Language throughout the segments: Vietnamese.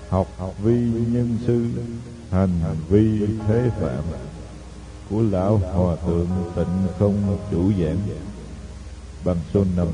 học vi nhân sư, hành vi thế phạm, của lão hòa thượng Tịnh Không Chủ Giảng, bằng số 5.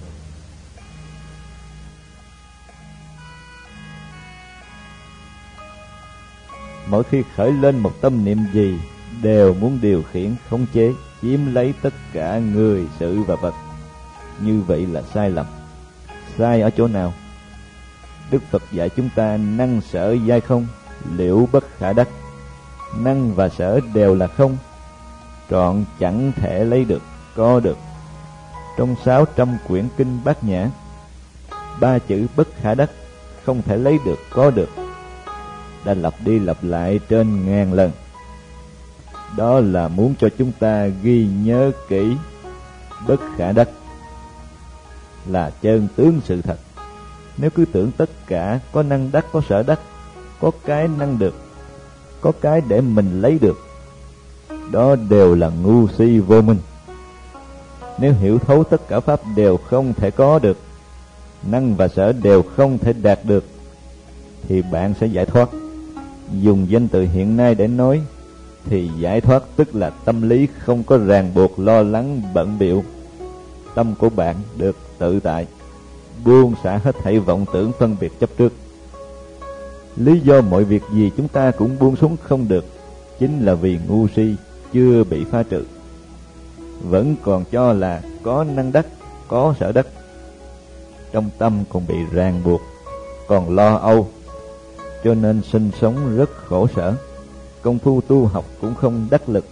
Mỗi khi khởi lên một tâm niệm gì, đều muốn điều khiển, khống chế, chiếm lấy tất cả người, sự và vật. Như vậy là sai lầm. Sai ở chỗ nào? Đức Phật dạy chúng ta năng sở giai không, liễu bất khả đắc. Năng và sở đều là không, trọn chẳng thể lấy được, có được. Trong 600 quyển kinh Bát Nhã, 3 chữ bất khả đắc, không thể lấy được, có được, đã lặp đi lặp lại trên ngàn lần. Đó là muốn cho chúng ta ghi nhớ kỹ bất khả đắc là chân tướng sự thật. Nếu cứ tưởng tất cả có năng đắc, có sở đắc, có cái năng được, có cái để mình lấy được, đó đều là ngu si vô minh. Nếu hiểu thấu tất cả pháp đều không thể có được, năng và sở đều không thể đạt được, thì bạn sẽ giải thoát. Dùng danh từ hiện nay để nói thì giải thoát tức là tâm lý không có ràng buộc, lo lắng, bận bịu. Tâm của bạn được tự tại, buông xả hết thảy vọng tưởng phân biệt chấp trước. Lý do mọi việc gì chúng ta cũng buông xuống không được, chính là vì ngu si chưa bị phá trừ, vẫn còn cho là có năng đắc, có sở đắc. Trong tâm còn bị ràng buộc, còn lo âu, cho nên sinh sống rất khổ sở, công phu tu học cũng không đắc lực.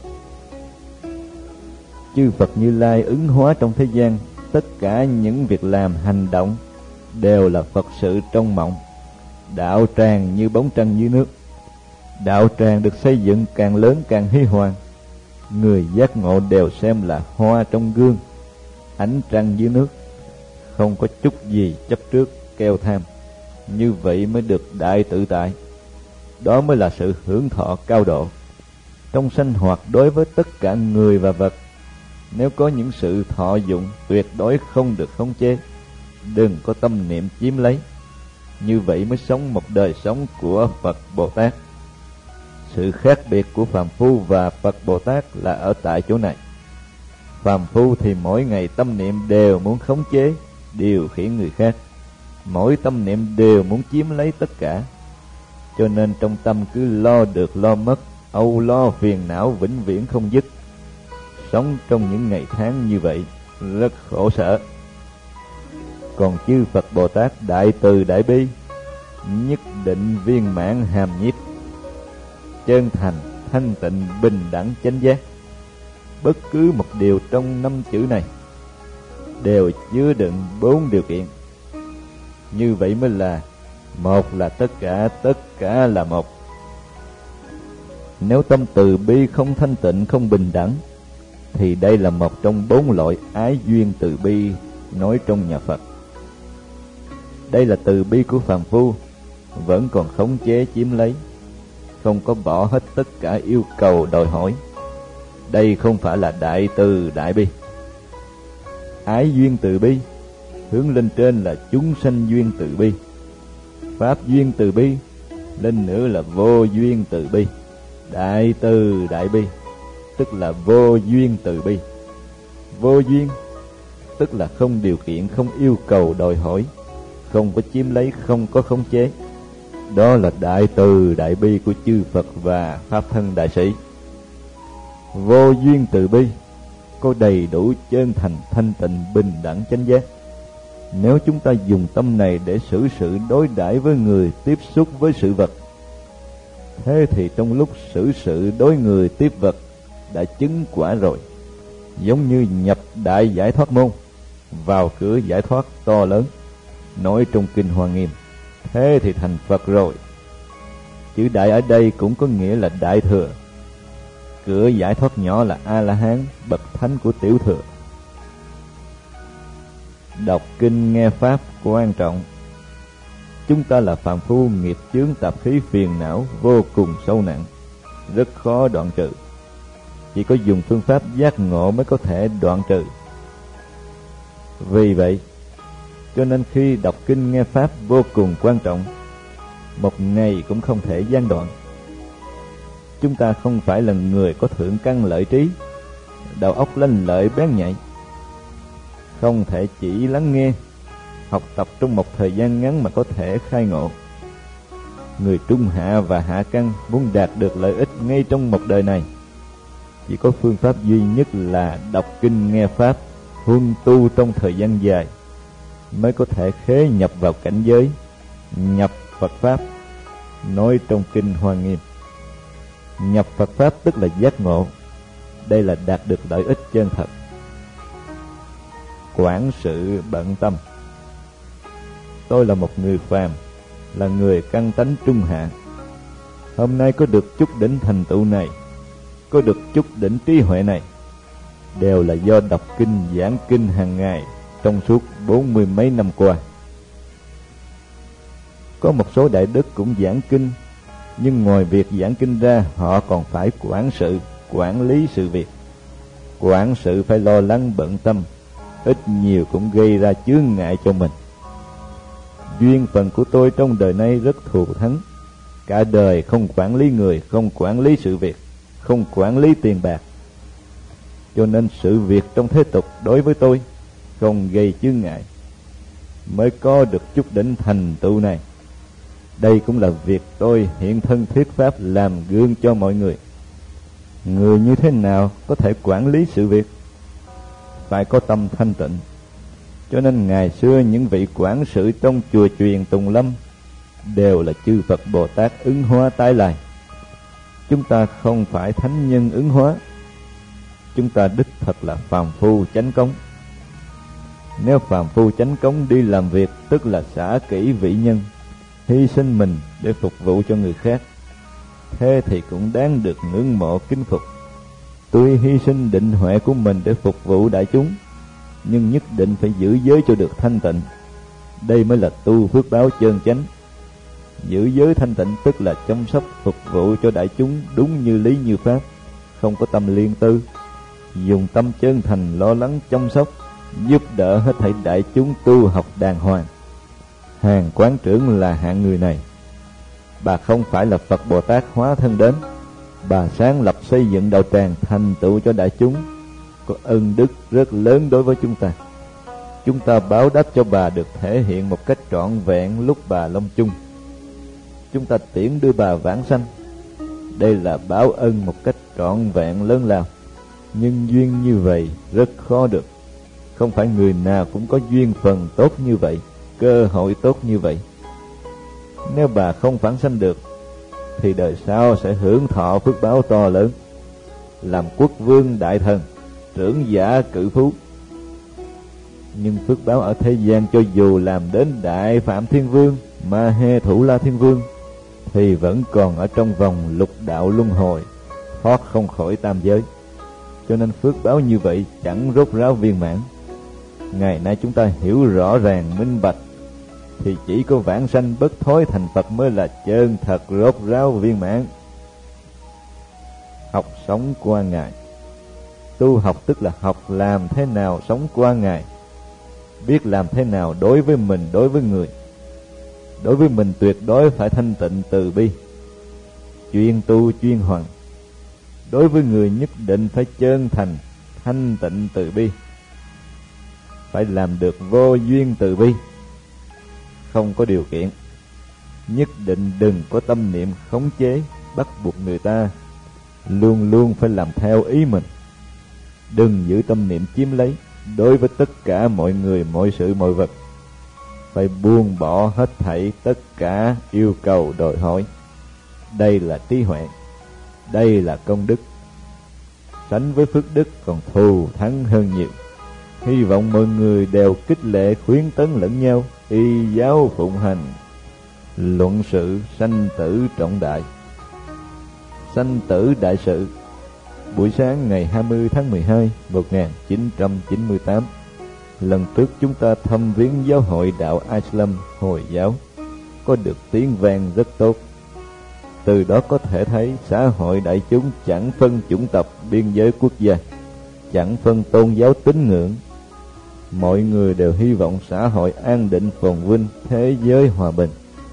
Chư Phật Như Lai ứng hóa trong thế gian, tất cả những việc làm, hành động đều là Phật sự trong mộng. Đạo tràng như bóng trăng dưới nước. Đạo tràng được xây dựng càng lớn càng huy hoàng. Người giác ngộ đều xem là hoa trong gương, ánh trăng dưới nước, không có chút gì chấp trước, keo tham. Như vậy mới được đại tự tại. Đó mới là sự hưởng thọ cao độ. Trong sinh hoạt đối với tất cả người và vật, nếu có những sự thọ dụng tuyệt đối không được khống chế, đừng có tâm niệm chiếm lấy. Như vậy mới sống một đời sống của Phật Bồ Tát. Sự khác biệt của phàm phu và Phật Bồ Tát là ở tại chỗ này. Phàm phu thì mỗi ngày tâm niệm đều muốn khống chế, điều khiển người khác. Mỗi tâm niệm đều muốn chiếm lấy tất cả. Cho nên trong tâm cứ lo được lo mất, âu lo phiền não vĩnh viễn không dứt. Sống trong những ngày tháng như vậy rất khổ sở. Còn chư Phật Bồ Tát đại từ đại bi, nhất định viên mãn hàm nhiếp, chân thành, thanh tịnh, bình đẳng, chánh giác. Bất cứ một điều trong 5 chữ này đều chứa đựng 4 điều kiện. Như vậy mới là một là tất cả là một. Nếu tâm từ bi không thanh tịnh, không bình đẳng, thì đây là một trong 4 loại ái duyên từ bi nói trong nhà Phật. Đây là từ bi của phàm phu, vẫn còn khống chế chiếm lấy, không có bỏ hết tất cả yêu cầu đòi hỏi. Đây không phải là đại từ đại bi. Ái duyên từ bi hướng lên trên là chúng sanh duyên từ bi. Pháp duyên từ bi lên nữa là vô duyên từ bi. Đại từ đại bi tức là vô duyên từ bi. Vô duyên tức là không điều kiện, không yêu cầu đòi hỏi, không có chiếm lấy, không có khống chế. Đó là đại từ đại bi của chư Phật và Pháp thân đại sĩ. Vô duyên từ bi có đầy đủ chân thành, thanh tịnh, bình đẳng, chánh giác. Nếu chúng ta dùng tâm này để xử sự đối đãi với người, tiếp xúc với sự vật, thế thì trong lúc xử sự đối người tiếp vật đã chứng quả rồi. Giống như nhập đại giải thoát môn, vào cửa giải thoát to lớn, nói trong kinh Hoa Nghiêm, thế thì thành Phật rồi. Chữ đại ở đây cũng có nghĩa là đại thừa. Cửa giải thoát nhỏ là A-la-hán, bậc thánh của tiểu thừa. Đọc kinh nghe pháp quan trọng. Chúng ta là phàm phu, nghiệp chướng tạp khí phiền não vô cùng sâu nặng, rất khó đoạn trừ. Chỉ có dùng phương pháp giác ngộ mới có thể đoạn trừ. Vì vậy, cho nên khi đọc kinh nghe pháp vô cùng quan trọng. một ngày cũng không thể gian đoạn. Chúng ta không phải là người có thượng căn lợi trí, đầu óc lanh lợi bén nhạy, không thể chỉ lắng nghe, học tập trong một thời gian ngắn mà có thể khai ngộ. Người trung hạ và hạ căn muốn đạt được lợi ích ngay trong một đời này, chỉ có phương pháp duy nhất là đọc kinh nghe pháp, huân tu trong thời gian dài, mới có thể khế nhập vào cảnh giới nhập Phật Pháp. Nói trong kinh Hoa Nghiêm, nhập Phật Pháp tức là giác ngộ, đây là đạt được lợi ích chân thật. Quản sự bận tâm. Tôi là một người phàm, là người căn tánh trung hạ. Hôm nay có được chút đỉnh thành tựu này, có được chút đỉnh trí huệ này, đều là do đọc kinh giảng kinh hàng ngày trong suốt 40 mấy năm qua. Có một số đại đức cũng giảng kinh, nhưng ngoài việc giảng kinh ra, họ còn phải quản sự, quản lý sự việc. Quản sự phải lo lắng bận tâm, ít nhiều cũng gây ra chướng ngại cho mình. Duyên phần của tôi trong đời nay rất thù thắng, cả đời không quản lý người, không quản lý sự việc, không quản lý tiền bạc, cho nên sự việc trong thế tục đối với tôi không gây chướng ngại, mới có được chút đỉnh thành tựu này. Đây cũng là việc tôi hiện thân thuyết pháp làm gương cho mọi người. Người như thế nào có thể quản lý sự việc? Phải có tâm thanh tịnh. Cho nên ngày xưa những vị quản sự trong chùa chiền Tùng Lâm đều là chư Phật Bồ Tát ứng hóa tái lai. Chúng ta không phải thánh nhân ứng hóa, chúng ta đích thật là phàm phu chánh cống. Nếu phàm phu chánh cống đi làm việc tức là xả kỹ vị nhân, hy sinh mình để phục vụ cho người khác, thế thì cũng đáng được ngưỡng mộ kính phục. Tuy hy sinh định huệ của mình để phục vụ đại chúng, nhưng nhất định phải giữ giới cho được thanh tịnh. Đây mới là tu phước báo chân chánh. Giữ giới thanh tịnh tức là chăm sóc phục vụ cho đại chúng đúng như lý như pháp, không có tâm liên tư, dùng tâm chân thành lo lắng chăm sóc, giúp đỡ hết thảy đại chúng tu học đàng hoàng. Hàng quán trưởng là hạng người này. Bà không phải là Phật Bồ Tát hóa thân đến, bà sáng lập xây dựng đạo tràng thành tựu cho đại chúng, có ân đức rất lớn đối với chúng ta. Chúng ta báo đáp cho bà được thể hiện một cách trọn vẹn lúc bà lâm chung. Chúng ta tiễn đưa bà vãng sanh, đây là báo ân một cách trọn vẹn lớn lao. Nhưng duyên như vậy rất khó được, không phải người nào cũng có duyên phần tốt như vậy, cơ hội tốt như vậy. Nếu bà không vãng sanh được, thì đời sau sẽ hưởng thọ phước báo to lớn, làm quốc vương đại thần, trưởng giả cự phú. Nhưng phước báo ở thế gian cho dù làm đến Đại Phạm Thiên Vương, Ma Hê Thủ La Thiên Vương, thì vẫn còn ở trong vòng lục đạo luân hồi, thoát không khỏi tam giới. Cho nên phước báo như vậy chẳng rốt ráo viên mãn. Ngày nay chúng ta hiểu rõ ràng minh bạch, thì chỉ có vãng sanh bất thối thành Phật mới là chân thật rốt ráo viên mãn. Học sống qua ngày. Tu học tức là học làm thế nào sống qua ngày, biết làm thế nào đối với mình, đối với người. Đối với mình tuyệt đối phải thanh tịnh từ bi, chuyên tu chuyên hoằng. Đối với người nhất định phải chân thành, thanh tịnh từ bi. Phải làm được vô duyên từ bi, không có điều kiện. Nhất định đừng có tâm niệm khống chế, bắt buộc người ta, luôn luôn phải làm theo ý mình. Đừng giữ tâm niệm chiếm lấy đối với tất cả mọi người, mọi sự, mọi vật. Phải buông bỏ hết thảy tất cả yêu cầu đòi hỏi. Đây là trí huệ, đây là công đức. Sánh với phước đức còn thù thắng hơn nhiều. Hy vọng mọi người đều khích lệ khuyến tấn lẫn nhau, y giáo phụng hành. Luận sự sanh tử trọng đại. Sanh tử đại sự. Buổi sáng ngày 20 tháng 12 1998, lần trước chúng ta thăm viếng giáo hội đạo Islam Hồi giáo, có được tiếng vang rất tốt. Từ đó có thể thấy xã hội đại chúng chẳng phân chủng tộc, biên giới quốc gia, chẳng phân tôn giáo tín ngưỡng. Mọi người đều hy vọng xã hội an định phồn vinh, thế giới hòa bình.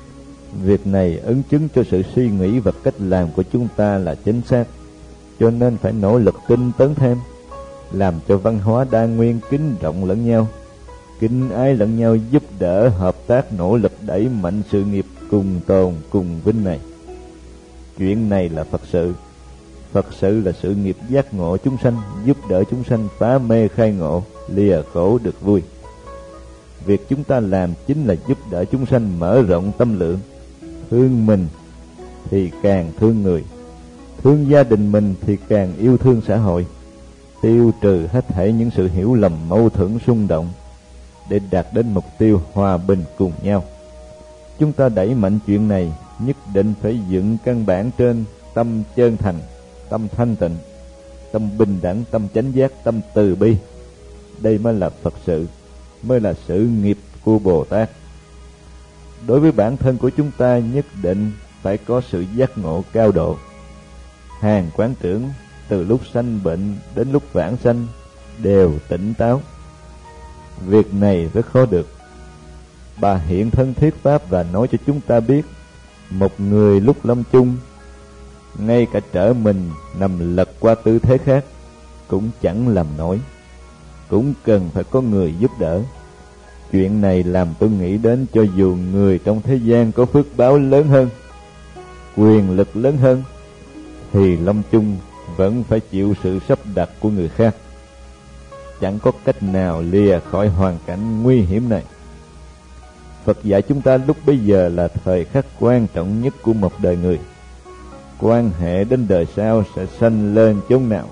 Việc này ấn chứng cho sự suy nghĩ và cách làm của chúng ta là chính xác, cho nên phải nỗ lực tinh tấn thêm, làm cho văn hóa đa nguyên kính trọng lẫn nhau, kính ái lẫn nhau, giúp đỡ, hợp tác, nỗ lực đẩy mạnh sự nghiệp cùng tồn cùng vinh này. Chuyện này là Phật sự. Phật sự là sự nghiệp giác ngộ chúng sanh, giúp đỡ chúng sanh phá mê khai ngộ, lìa khổ được vui. Việc chúng ta làm chính là giúp đỡ chúng sanh mở rộng tâm lượng. Thương mình thì càng thương người, thương gia đình mình thì càng yêu thương xã hội, tiêu trừ hết thảy những sự hiểu lầm, mâu thuẫn, xung động, để đạt đến mục tiêu hòa bình cùng nhau. Chúng ta đẩy mạnh chuyện này nhất định phải dựng căn bản trên tâm chân thành, tâm thanh tịnh, tâm bình đẳng, tâm chánh giác, tâm từ bi. Đây mới là Phật sự, mới là sự nghiệp của Bồ Tát. Đối với bản thân của chúng ta nhất định phải có sự giác ngộ cao độ. Hàng quán trưởng từ lúc sanh bệnh đến lúc vãng sanh đều tỉnh táo. Việc này rất khó được. Bà hiện thân thuyết pháp và nói cho chúng ta biết, một người lúc lâm chung, ngay cả trở mình nằm lật qua tư thế khác cũng chẳng làm nổi, cũng cần phải có người giúp đỡ. Chuyện này làm tôi nghĩ đến cho dù người trong thế gian có phước báo lớn hơn, quyền lực lớn hơn, thì lâm chung vẫn phải chịu sự sắp đặt của người khác, chẳng có cách nào lìa khỏi hoàn cảnh nguy hiểm này. Phật dạy chúng ta lúc bấy giờ là thời khắc quan trọng nhất của một đời người, quan hệ đến đời sau sẽ sanh lên chốn nào.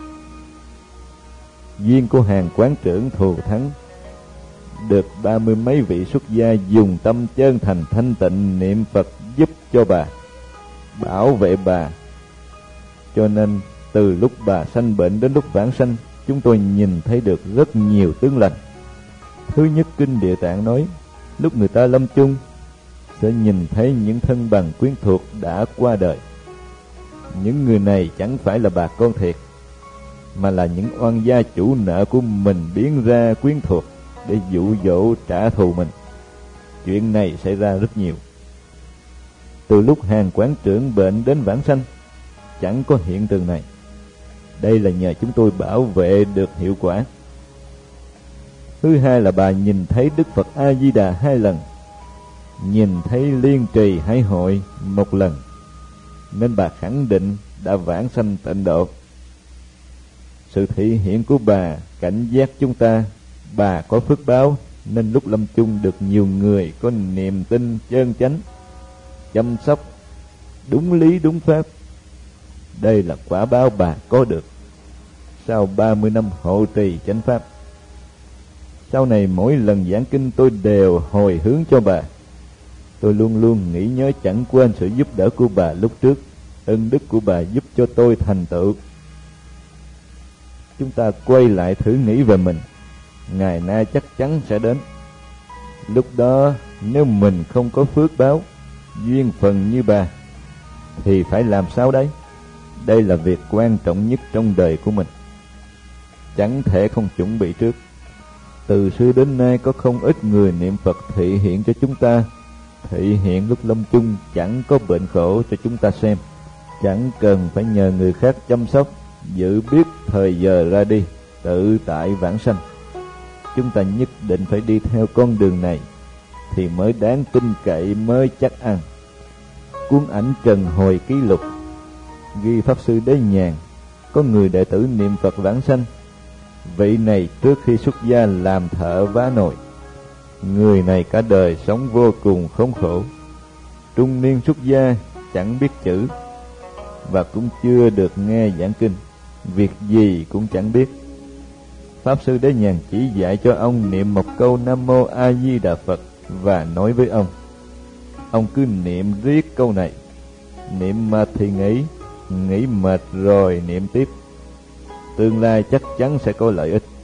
Duyên của hàng quán trưởng thù thắng, được 30 mấy vị xuất gia dùng tâm chân thành thanh tịnh niệm Phật giúp cho bà, bảo vệ bà. Cho nên từ lúc bà sanh bệnh đến lúc vãng sanh, chúng tôi nhìn thấy được rất nhiều tướng lành. Thứ nhất, Kinh Địa Tạng nói, lúc người ta lâm chung sẽ nhìn thấy những thân bằng quyến thuộc đã qua đời. Những người này chẳng phải là bà con thiệt, mà là những oan gia chủ nợ của mình biến ra quyến thuộc để dụ dỗ trả thù mình. Chuyện này xảy ra rất nhiều. Từ lúc hàng quán trưởng bệnh đến vãng sanh chẳng có hiện tượng này. Đây là nhờ chúng tôi bảo vệ được hiệu quả. Thứ hai là bà nhìn thấy Đức Phật A Di Đà 2 lần, nhìn thấy Liên Trì Hải Hội 1 lần, nên bà khẳng định đã vãng sanh tịnh độ. Sự thị hiện của bà cảnh giác chúng ta, bà có phước báo nên lúc lâm chung được nhiều người có niềm tin chân chánh, chăm sóc đúng lý đúng pháp. Đây là quả báo bà có được sau 30 năm hộ trì chánh pháp. Sau này mỗi lần giảng kinh tôi đều hồi hướng cho bà. Tôi luôn luôn nghĩ nhớ chẳng quên sự giúp đỡ của bà lúc trước, ân đức của bà giúp cho tôi thành tựu. Chúng ta quay lại thử nghĩ về mình, ngày nay chắc chắn sẽ đến. Lúc đó nếu mình không có phước báo, duyên phần như bà, thì phải làm sao đấy? Đây là việc quan trọng nhất trong đời của mình, chẳng thể không chuẩn bị trước. Từ xưa đến nay có không ít người niệm Phật thị hiện cho chúng ta, thị hiện lúc lâm chung chẳng có bệnh khổ cho chúng ta xem, chẳng cần phải nhờ người khác chăm sóc, giữ biết thời giờ ra đi, tự tại vãng sanh. Chúng ta nhất định phải đi theo con đường này thì mới đáng tin cậy, mới chắc ăn. Cuốn ảnh Trần Hồi Ký Lục ghi Pháp Sư Đế Nhàn có người đệ tử niệm Phật vãng sanh. Vị này trước khi xuất gia làm thợ vá nồi. Người này cả đời sống vô cùng khốn khổ. Trung niên xuất gia chẳng biết chữ và cũng chưa được nghe giảng kinh, việc gì cũng chẳng biết. Pháp Sư Đế Nhàn chỉ dạy cho ông niệm một câu Nam Mô A Di Đà Phật và nói với ông. Ông cứ niệm riết câu này, niệm mệt thì nghỉ, nghỉ mệt rồi niệm tiếp, tương lai chắc chắn sẽ có lợi ích.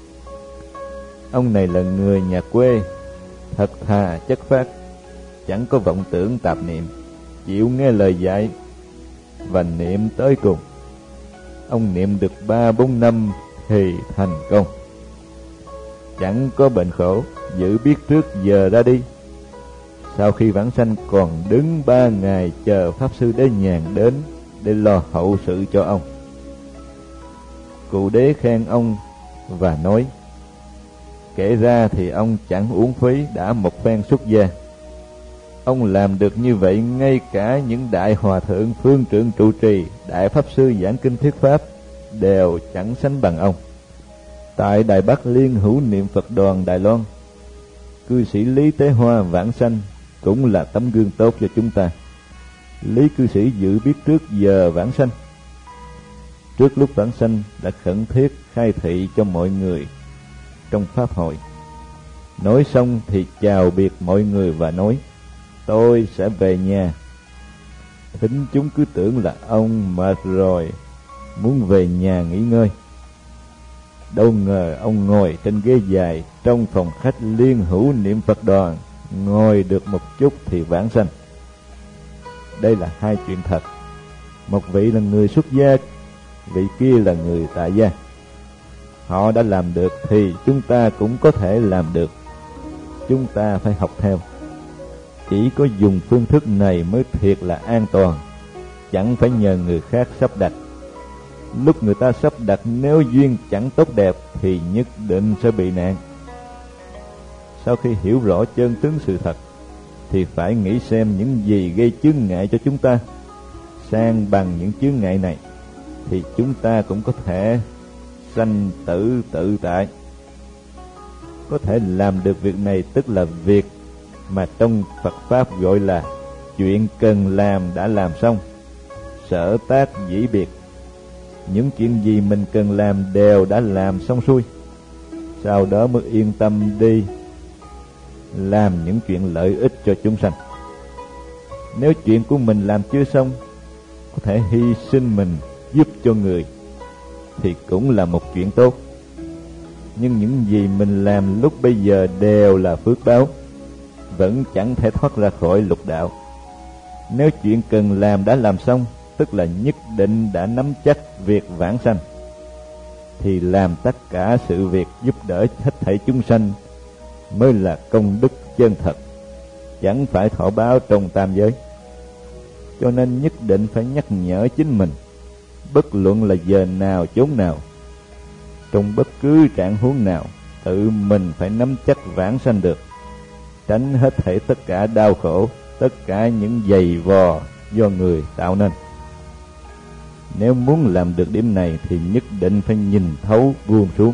Ông này là người nhà quê, thật thà chất phác, chẳng có vọng tưởng tạp niệm, chịu nghe lời dạy và niệm tới cùng. Ông niệm được 3-4 năm thì thành công, chẳng có bệnh khổ, giữ biết trước giờ ra đi. Sau khi vãng sanh còn đứng 3 ngày chờ Pháp Sư Đế Nhàn đến để lo hậu sự cho ông. Cụ đế khen ông và nói: kể ra thì ông chẳng uổng phí đã một phen xuất gia. Ông làm được như vậy, ngay cả những đại hòa thượng phương trượng trụ trì, đại pháp sư giảng kinh thuyết pháp đều chẳng sánh bằng ông. Tại Đài Bắc Liên Hữu Niệm Phật Đoàn Đài Loan, cư sĩ Lý Tế Hoa vãng sanh cũng là tấm gương tốt cho chúng ta. Lý cư sĩ dự biết trước giờ vãng sanh. Trước lúc vãng sanh đã khẩn thiết khai thị cho mọi người trong pháp hội. Nói xong thì chào biệt mọi người và nói: tôi sẽ về nhà. Thính chúng cứ tưởng là ông mệt rồi, muốn về nhà nghỉ ngơi. Đâu ngờ ông ngồi trên ghế dài trong phòng khách Liên Hữu Niệm Phật Đoàn, ngồi được một chút thì vãng sanh. Đây là hai chuyện thật. Một vị là người xuất gia, vị kia là người tại gia. Họ đã làm được thì chúng ta cũng có thể làm được. Chúng ta phải học theo. Chỉ có dùng phương thức này mới thiệt là an toàn, chẳng phải nhờ người khác sắp đặt. Lúc người ta sắp đặt nếu duyên chẳng tốt đẹp thì nhất định sẽ bị nạn. Sau khi hiểu rõ chân tướng sự thật thì phải nghĩ xem những gì gây chướng ngại cho chúng ta. Sang bằng những chướng ngại này thì chúng ta cũng có thể sanh tử tự tại. Có thể làm được việc này tức là việc mà trong Phật Pháp gọi là chuyện cần làm đã làm xong, sở tác dĩ biệt. Những chuyện gì mình cần làm đều đã làm xong xuôi, sau đó mới yên tâm đi làm những chuyện lợi ích cho chúng sanh. Nếu chuyện của mình làm chưa xong, có thể hy sinh mình giúp cho người thì cũng là một chuyện tốt. Nhưng những gì mình làm lúc bây giờ đều là phước báo, vẫn chẳng thể thoát ra khỏi lục đạo. Nếu chuyện cần làm đã làm xong, tức là nhất định đã nắm chắc việc vãng sanh, thì làm tất cả sự việc giúp đỡ hết thảy chúng sanh mới là công đức chân thật, chẳng phải thọ báo trong tam giới. Cho nên nhất định phải nhắc nhở chính mình, bất luận là giờ nào chốn nào, trong bất cứ trạng huống nào, tự mình phải nắm chắc vãng sanh được, tránh hết thảy tất cả đau khổ, tất cả những giày vò do người tạo nên. Nếu muốn làm được điểm này thì nhất định phải nhìn thấu buông xuống.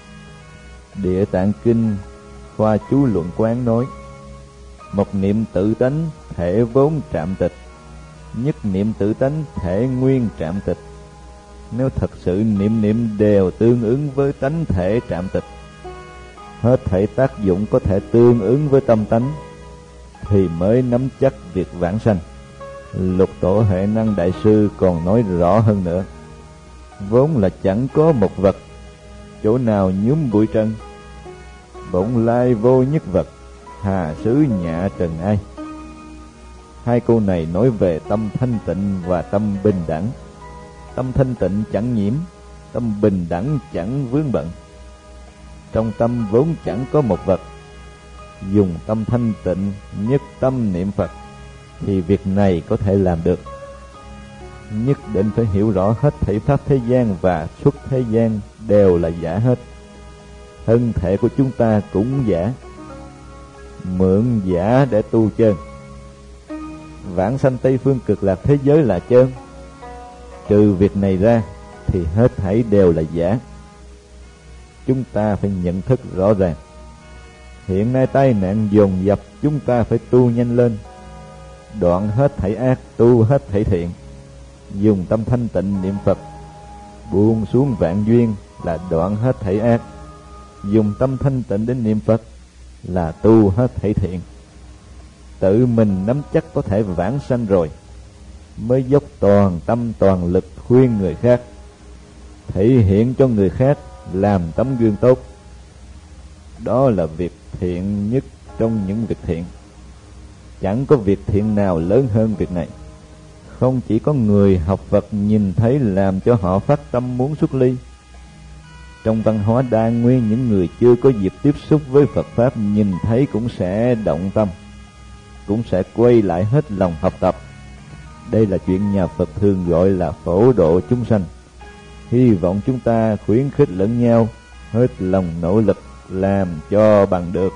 Địa Tạng Kinh khoa chú luận quán nói: một niệm tự tánh thể vốn trạm tịch, nhất niệm tự tánh thể nguyên trạm tịch. Nếu thật sự niệm niệm đều tương ứng với tánh thể trạm tịch, hết thảy tác dụng có thể tương ứng với tâm tánh, thì mới nắm chắc việc vãng sanh. Lục Tổ Huệ Năng Đại Sư còn nói rõ hơn nữa: vốn là chẳng có một vật, chỗ nào nhúm bụi trần, bổn lai vô nhất vật, hà xứ nhạ trần ai. Hai câu này nói về tâm thanh tịnh và tâm bình đẳng. Tâm thanh tịnh chẳng nhiễm, tâm bình đẳng chẳng vướng bận. Trong tâm vốn chẳng có một vật, dùng tâm thanh tịnh nhất tâm niệm Phật thì việc này có thể làm được. Nhất định phải hiểu rõ hết thảy pháp thế gian và xuất thế gian đều là giả hết. Thân thể của chúng ta cũng giả, mượn giả để tu chân. Vãng sanh Tây Phương Cực Lạc thế giới là chân. Trừ việc này ra thì hết thảy đều là giả. Chúng ta phải nhận thức rõ ràng. Hiện nay tai nạn dồn dập, chúng ta phải tu nhanh lên, đoạn hết thảy ác, tu hết thảy thiện. Dùng tâm thanh tịnh niệm Phật, buông xuống vạn duyên là đoạn hết thảy ác. Dùng tâm thanh tịnh đến niệm Phật là tu hết thảy thiện. Tự mình nắm chắc có thể vãng sanh rồi, mới dốc toàn tâm toàn lực khuyên người khác, thể hiện cho người khác, làm tấm gương tốt. Đó là việc thiện nhất trong những việc thiện. Chẳng có việc thiện nào lớn hơn việc này. Không chỉ có người học Phật nhìn thấy làm cho họ phát tâm muốn xuất ly. Trong văn hóa đa nguyên, những người chưa có dịp tiếp xúc với Phật Pháp nhìn thấy cũng sẽ động tâm. cũng sẽ quay lại hết lòng học tập. Đây là chuyện nhà Phật thường gọi là phổ độ chúng sanh. Hy vọng chúng ta khuyến khích lẫn nhau, hết lòng nỗ lực làm cho bằng được.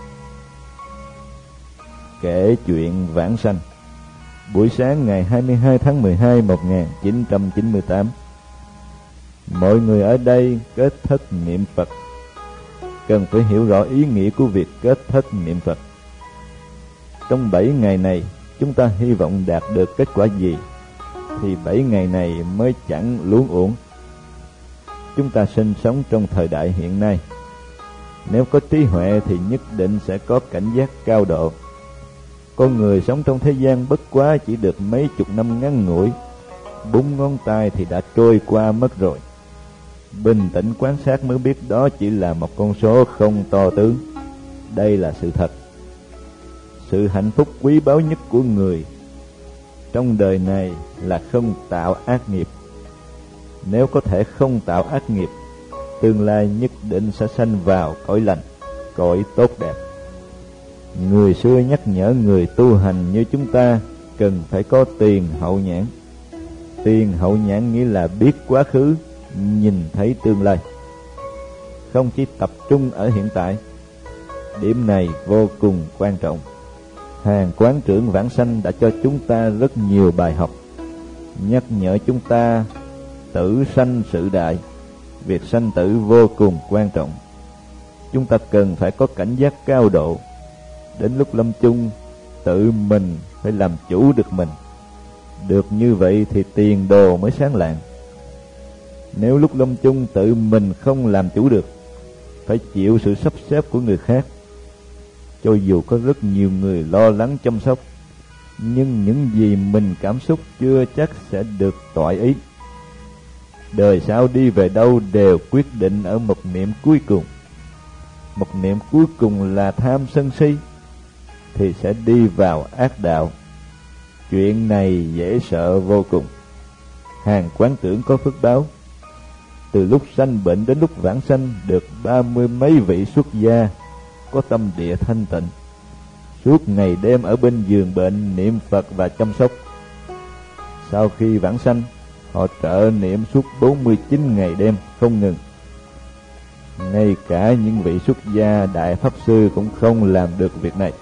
Kể chuyện vãng sanh. Buổi sáng ngày 22 tháng 12 1998, mọi người ở đây kết thất niệm Phật. Cần phải hiểu rõ ý nghĩa của việc kết thất niệm Phật. Trong 7 ngày này, chúng ta hy vọng đạt được kết quả gì, thì 7 ngày này mới chẳng luống uổng. Chúng ta sinh sống trong thời đại hiện nay. Nếu có trí huệ thì nhất định sẽ có cảnh giác cao độ. Con người sống trong thế gian bất quá chỉ được mấy chục năm ngắn ngủi, 4 ngón tay thì đã trôi qua mất rồi. Bình tĩnh quan sát mới biết đó chỉ là một con số không to tướng. Đây là sự thật. Sự hạnh phúc quý báu nhất của người trong đời này là không tạo ác nghiệp. Nếu có thể không tạo ác nghiệp, tương lai nhất định sẽ sanh vào cõi lành, cõi tốt đẹp. Người xưa nhắc nhở người tu hành như chúng ta cần phải có tiền hậu nhãn. Tiền hậu nhãn nghĩa là biết quá khứ, nhìn thấy tương lai, không chỉ tập trung ở hiện tại. Điểm này vô cùng quan trọng. Hàng quán trưởng vãng sanh đã cho chúng ta rất nhiều bài học, nhắc nhở chúng ta tử sanh sự đại. Việc sanh tử vô cùng quan trọng. Chúng ta cần phải có cảnh giác cao độ. Đến lúc lâm chung, tự mình phải làm chủ được mình. Được như vậy thì tiền đồ mới sáng lạng. Nếu lúc lâm chung tự mình không làm chủ được, phải chịu sự sắp xếp của người khác. Cho dù có rất nhiều người lo lắng chăm sóc, nhưng những gì mình cảm xúc chưa chắc sẽ được toại ý. Đời sau đi về đâu đều quyết định ở một niệm cuối cùng. Một niệm cuối cùng là tham sân si, thì sẽ đi vào ác đạo. Chuyện này dễ sợ vô cùng. Hàng quán tưởng có phước báo, từ lúc sanh bệnh đến lúc vãng sanh được 30 mấy vị xuất gia có tâm địa thanh tịnh, suốt ngày đêm ở bên giường bệnh niệm Phật và chăm sóc. Sau khi vãng sanh, họ trợ niệm suốt 49 ngày đêm không ngừng. Ngay cả những vị xuất gia đại pháp sư cũng không làm được việc này.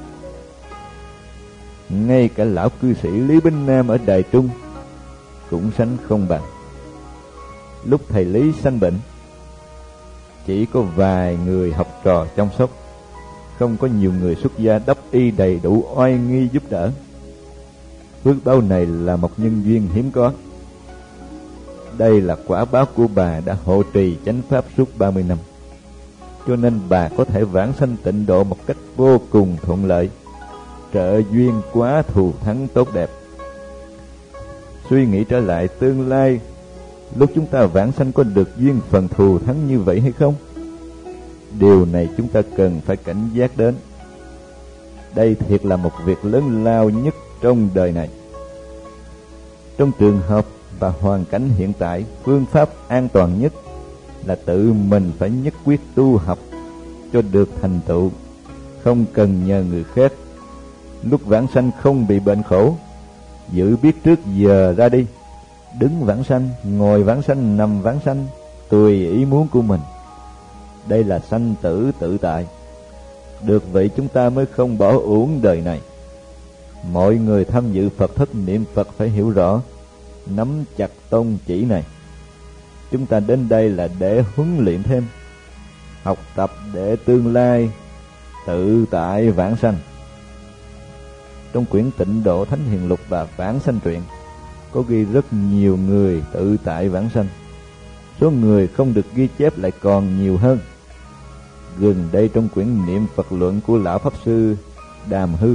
Ngay cả lão cư sĩ Lý Bính Nam ở Đài Trung cũng sánh không bằng. Lúc thầy Lý sanh bệnh, chỉ có vài người học trò chăm sóc, không có nhiều người xuất gia đắp y đầy đủ oai nghi giúp đỡ. Phước báo này là một nhân duyên hiếm có. Đây là quả báo của bà đã hộ trì chánh pháp suốt 30 năm, cho nên bà có thể vãng sanh tịnh độ một cách vô cùng thuận lợi. Trợ duyên quá thù thắng tốt đẹp. Suy nghĩ trở lại tương lai, lúc chúng ta vãng sanh có được duyên phần thù thắng như vậy hay không? Điều này chúng ta cần phải cảnh giác đến. Đây thiệt là một việc lớn lao nhất trong đời này. Trong trường hợp và hoàn cảnh hiện tại, phương pháp an toàn nhất là tự mình phải nhất quyết tu học cho được thành tựu, không cần nhờ người khác. Lúc vãng sanh không bị bệnh khổ, giữ biết trước giờ ra đi, đứng vãng sanh, ngồi vãng sanh, nằm vãng sanh, tùy ý muốn của mình. Đây là sanh tử tự tại. Được vậy chúng ta mới không bỏ uổng đời này. Mọi người tham dự Phật thất niệm Phật phải hiểu rõ, nắm chặt tông chỉ này. Chúng ta đến đây là để huấn luyện thêm, học tập để tương lai tự tại vãng sanh. Trong quyển Tịnh Độ Thánh Hiền Lục và Vãng Sanh Truyện có ghi rất nhiều người tự tại vãng sanh. Số người không được ghi chép lại còn nhiều hơn. Gần đây trong quyển Niệm Phật Luận của Lão Pháp Sư Đàm Hư,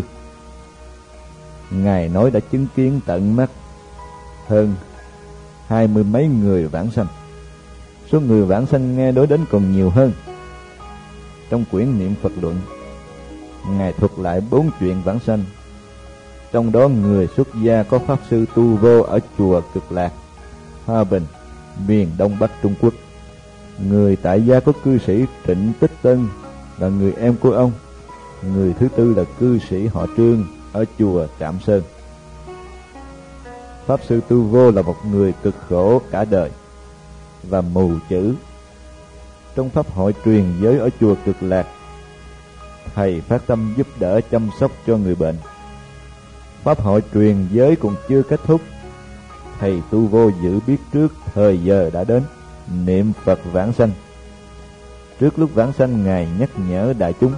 Ngài nói đã chứng kiến tận mắt hơn 20 mấy người vãng sanh. Số người vãng sanh nghe nói đến còn nhiều hơn. Trong quyển Niệm Phật Luận, Ngài thuật lại 4 chuyện vãng sanh. Trong đó người xuất gia có Pháp Sư Tu Vô ở chùa Cực Lạc, Hòa Bình, miền Đông Bắc Trung Quốc. Người tại gia có cư sĩ Trịnh Tích Tân là người em của ông. Người thứ tư là cư sĩ họ Trương, ở chùa Trạm Sơn. Pháp sư Tu Vô là một người cực khổ cả đời và mù chữ. Trong pháp hội truyền giới ở chùa Cực Lạc, thầy phát tâm giúp đỡ chăm sóc cho người bệnh. Pháp hội truyền giới còn chưa kết thúc, thầy Tu Vô dự biết trước thời giờ đã đến, niệm Phật vãng sanh. Trước lúc vãng sanh, Ngài nhắc nhở đại chúng: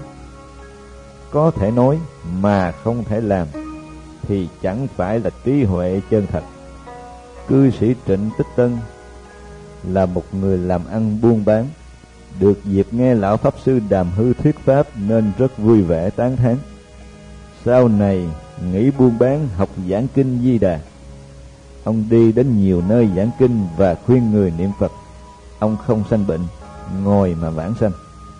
có thể nói mà không thể làm thì chẳng phải là trí huệ chân thật. Cư sĩ Trịnh Tích Tân là một người làm ăn buôn bán, được dịp nghe lão pháp sư Đàm Hư thuyết pháp nên rất vui vẻ tán thán. Sau này nghỉ buôn bán, học giảng kinh Di Đà. Ông đi đến nhiều nơi giảng kinh và khuyên người niệm Phật. Ông không sanh bệnh, ngồi mà vãng sanh.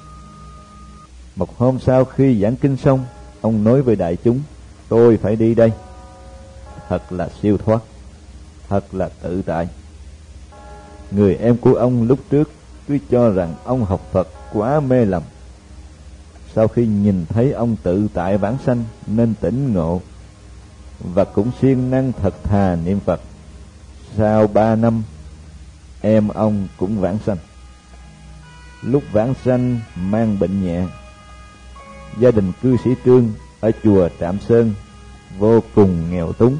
Một hôm sau khi giảng kinh xong, ông nói với đại chúng: tôi phải đi đây. Thật là siêu thoát, thật là tự tại. Người em của ông lúc trước cứ cho rằng ông học Phật quá mê lầm. Sau khi nhìn thấy ông tự tại vãng sanh nên tỉnh ngộ và cũng siêng năng thật thà niệm Phật. Sau 3 năm, em ông cũng vãng sanh. Lúc vãng sanh mang bệnh nhẹ. Gia đình cư sĩ Trương ở chùa Trạm Sơn vô cùng nghèo túng.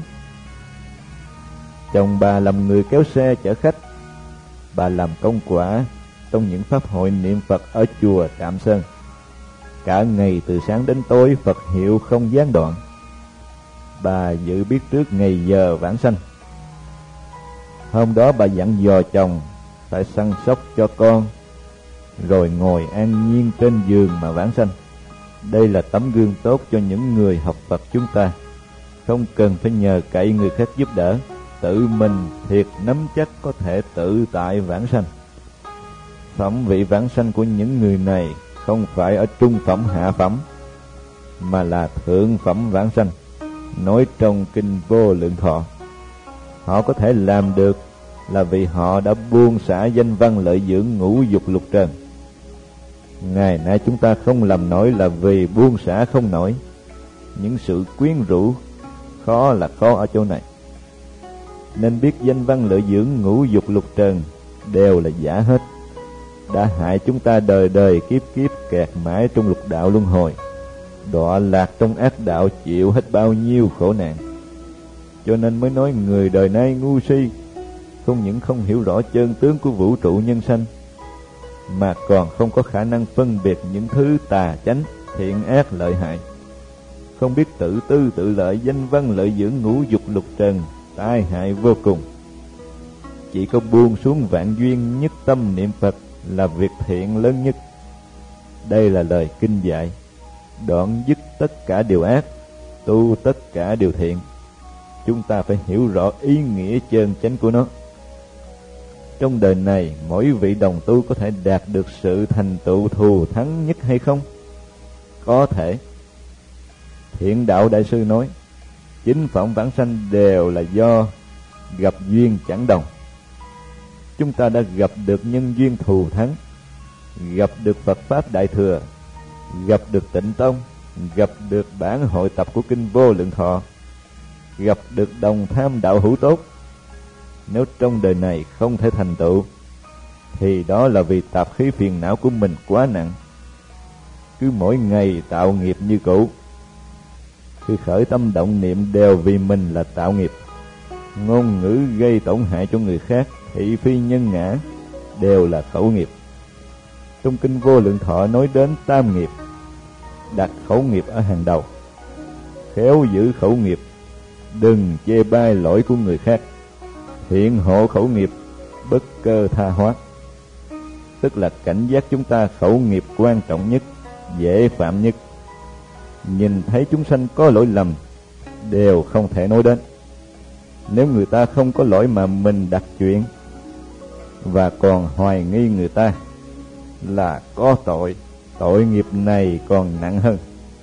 Chồng bà làm người kéo xe chở khách, bà làm công quả trong những pháp hội niệm Phật ở chùa Trạm Sơn. Cả ngày từ sáng đến tối Phật hiệu không gián đoạn. Bà dự biết trước ngày giờ vãng sanh. Hôm đó bà dặn dò chồng phải săn sóc cho con, rồi ngồi an nhiên trên giường mà vãng sanh. Đây là tấm gương tốt cho những người học Phật chúng ta. Không cần phải nhờ cậy người khác giúp đỡ, tự mình thiệt nắm chắc có thể tự tại vãng sanh. Phẩm vị vãng sanh của những người này không phải ở trung phẩm hạ phẩm, mà là thượng phẩm vãng sanh, nói trong kinh Vô Lượng Thọ. Họ có thể làm được là vì họ đã buông xả danh văn lợi dưỡng ngũ dục lục trần. Ngày nay chúng ta không làm nổi là vì buông xả không nổi. Những sự quyến rũ khó là khó ở chỗ này. Nên biết danh văn lợi dưỡng ngũ dục lục trần đều là giả hết, đã hại chúng ta đời đời kiếp kiếp kẹt mãi trong lục đạo luân hồi, đọa lạc trong ác đạo, chịu hết bao nhiêu khổ nạn. Cho nên mới nói người đời nay ngu si, không những không hiểu rõ chân tướng của vũ trụ nhân sanh, mà còn không có khả năng phân biệt những thứ tà chánh, thiện ác lợi hại. Không biết tự tư tự lợi, danh văn lợi dưỡng ngũ dục lục trần, tai hại vô cùng. Chỉ có buông xuống vạn duyên, nhất tâm niệm Phật là việc thiện lớn nhất. Đây là lời kinh dạy: đoạn dứt tất cả điều ác, tu tất cả điều thiện. Chúng ta phải hiểu rõ ý nghĩa chân chánh của nó. Trong đời này, mỗi vị đồng tu có thể đạt được sự thành tựu thù thắng nhất hay không? Có thể. Thiện Đạo Đại Sư nói, chính phẩm vãng sanh đều là do gặp duyên chẳng đồng. Chúng ta đã gặp được nhân duyên thù thắng, gặp được Phật Pháp Đại Thừa, gặp được Tịnh Tông, gặp được bản hội tập của kinh Vô Lượng Thọ, gặp được đồng tham đạo hữu tốt. Nếu trong đời này không thể thành tựu, thì đó là vì tạp khí phiền não của mình quá nặng, cứ mỗi ngày tạo nghiệp như cũ. Khi khởi tâm động niệm đều vì mình là tạo nghiệp. Ngôn ngữ gây tổn hại cho người khác, thị phi nhân ngã, đều là khẩu nghiệp. Trong kinh Vô Lượng Thọ nói đến tam nghiệp, đặt khẩu nghiệp ở hàng đầu. Khéo giữ khẩu nghiệp, đừng chê bai lỗi của người khác. Thiện hộ khẩu nghiệp, bất cơ tha hóa. Tức là cảnh giác chúng ta khẩu nghiệp quan trọng nhất, dễ phạm nhất. Nhìn thấy chúng sanh có lỗi lầm, đều không thể nói đến. Nếu người ta không có lỗi mà mình đặt chuyện, và còn hoài nghi người ta, là có tội. Tội nghiệp này còn nặng hơn.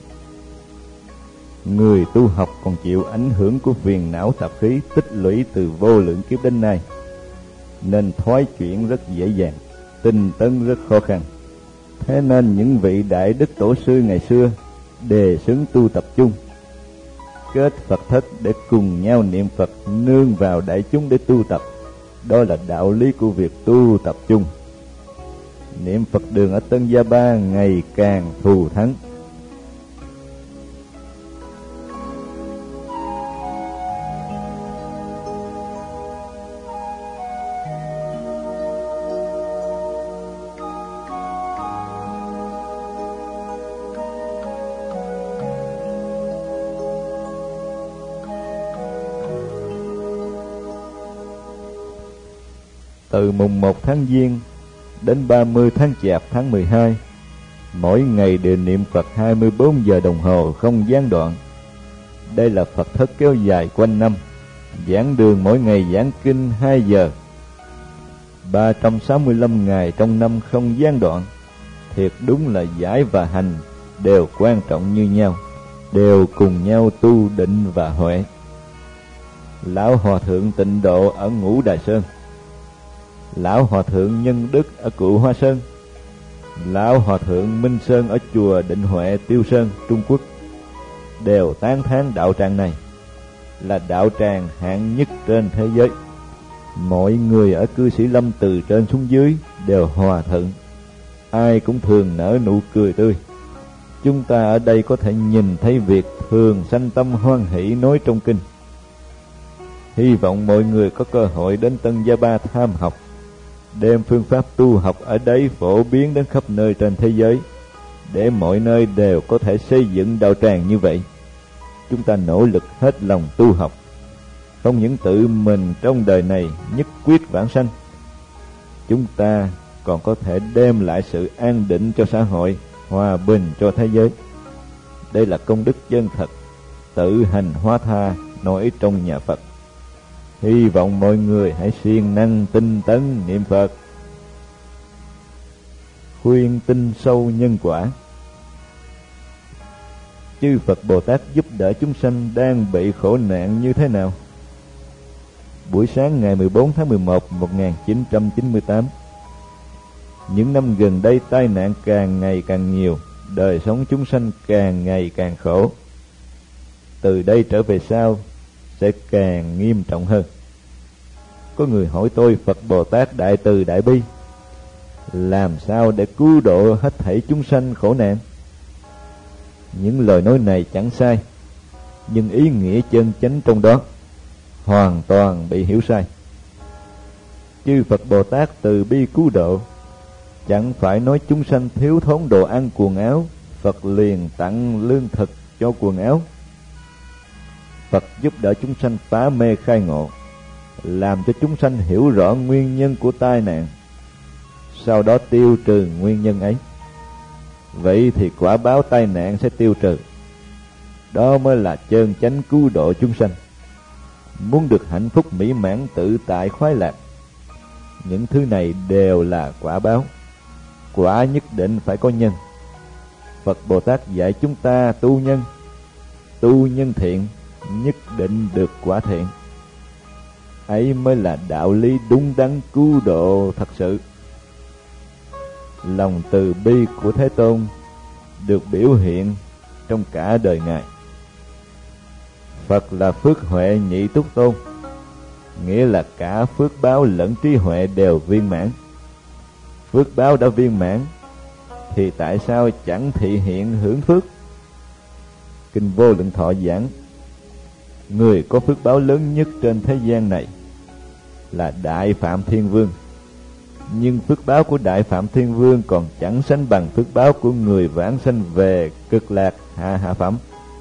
Người tu học còn chịu ảnh hưởng của phiền não tạp khí tích lũy từ vô lượng kiếp đến nay, nên thoái chuyển rất dễ dàng, tinh tấn rất khó khăn. Thế nên những vị đại đức tổ sư ngày xưa đề xướng tu tập chung, kết Phật thất để cùng nhau niệm Phật, nương vào đại chúng để tu tập. Đó là đạo lý của việc tu tập chung. Niệm Phật đường ở Tân Gia Ba ngày càng thù thắng. Từ mùng 1 tháng Giêng đến 30 tháng Chạp tháng 12, mỗi ngày đều niệm Phật 24 giờ đồng hồ không gián đoạn. Đây là Phật thất kéo dài quanh năm, giảng đường mỗi ngày giảng kinh 2 giờ, 365 ngày trong năm không gián đoạn. Thiệt đúng là giải và hành đều quan trọng như nhau, đều cùng nhau tu định và huệ. Lão Hòa Thượng Tịnh Độ ở Ngũ Đài Sơn, Lão Hòa Thượng Nhân Đức ở Cựu Hoa Sơn, Lão Hòa Thượng Minh Sơn ở chùa Định Huệ Tiêu Sơn, Trung Quốc đều tán thán đạo tràng này là đạo tràng hạng nhất trên thế giới. Mọi người ở Cư Sĩ Lâm từ trên xuống dưới đều hòa thuận, ai cũng thường nở nụ cười tươi. Chúng ta ở đây có thể nhìn thấy việc thường sanh tâm hoan hỷ nói trong kinh. Hy vọng mọi người có cơ hội đến Tân Gia Ba tham học, đem phương pháp tu học ở đấy phổ biến đến khắp nơi trên thế giới, để mọi nơi đều có thể xây dựng đạo tràng như vậy. Chúng ta nỗ lực hết lòng tu học, không những tự mình trong đời này nhất quyết vãng sanh, chúng ta còn có thể đem lại sự an định cho xã hội, hòa bình cho thế giới. Đây là công đức chân thật, tự hành hóa tha nói trong nhà Phật. Hy vọng mọi người hãy siêng năng tinh tấn niệm Phật. Khuyên tin sâu nhân quả. Chư Phật Bồ Tát giúp đỡ chúng sanh đang bị khổ nạn như thế nào? Buổi sáng ngày 14 tháng 11 1998. Những năm gần đây tai nạn càng ngày càng nhiều, đời sống chúng sanh càng ngày càng khổ. Từ đây trở về sau sẽ càng nghiêm trọng hơn. Có người hỏi tôi, Phật Bồ Tát đại từ đại bi, làm sao để cứu độ hết thảy chúng sanh khổ nạn? Những lời nói này chẳng sai, nhưng ý nghĩa chân chánh trong đó hoàn toàn bị hiểu sai. Chư Phật Bồ Tát từ bi cứu độ chẳng phải nói chúng sanh thiếu thốn đồ ăn quần áo, Phật liền tặng lương thực cho quần áo. Phật giúp đỡ chúng sanh phá mê khai ngộ, làm cho chúng sanh hiểu rõ nguyên nhân của tai nạn, sau đó tiêu trừ nguyên nhân ấy. Vậy thì quả báo tai nạn sẽ tiêu trừ. Đó mới là chân chánh cứu độ chúng sanh. Muốn được hạnh phúc mỹ mãn tự tại khoái lạc, những thứ này đều là quả báo. Quả nhất định phải có nhân. Phật Bồ Tát dạy chúng ta tu nhân. Tu nhân thiện nhất định được quả thiện. Ấy mới là đạo lý đúng đắn cứu độ thật sự. Lòng từ bi của Thế Tôn được biểu hiện trong cả đời Ngài. Phật là phước huệ nhị túc tôn, nghĩa là cả phước báo lẫn trí huệ đều viên mãn. Phước báo đã viên mãn thì tại sao chẳng thị hiện hưởng phước? Kinh Vô Lượng Thọ giảng, người có phước báo lớn nhất trên thế gian này là Đại Phạm Thiên Vương. Nhưng phước báo của Đại Phạm Thiên Vương còn chẳng sánh bằng phước báo của người vãng sanh về cực lạc hạ phẩm.